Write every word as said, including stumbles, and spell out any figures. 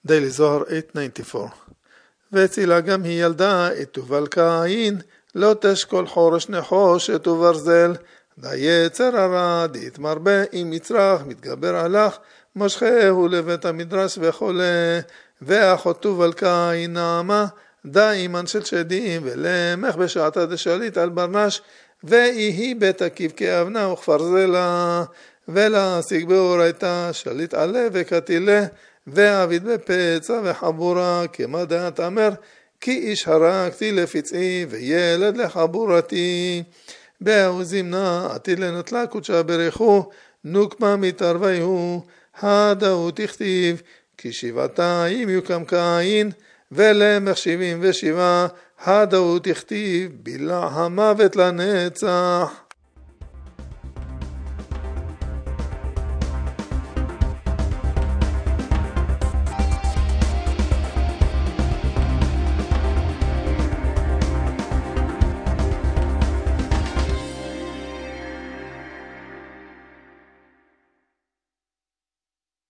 Daily Zohar eight ninety-four. והצילה גם היא ילדה את תובל קין, לא תשקול חורש נחושת וברזל, דיצר הרע, דית מרבה, אם מצרך, מתגבר עליך, משכהו לבית המדרש וחולה, ואחות תובל קין נעמה, דאימן של שדים, ולמך בשעתה דשליט על ברנש, ואיהי בית עקיב כאבנה וכפרזלה, ולהשיג באורייתה, שליט עלה וקטילה, ועביד בפצע וחבורה, כמה דעת אמר, כי איש הרגתי לפצעי, וילד לחבורתי. באו זמנה, עתיד לנטלה קודשה ברכו, נוקמה מתערביהו, הדאו תכתיב, כי שבעתיים יוקם קין, ולמך שבעים ושבעה, הדאו תכתיב, בלע המוות לנצח.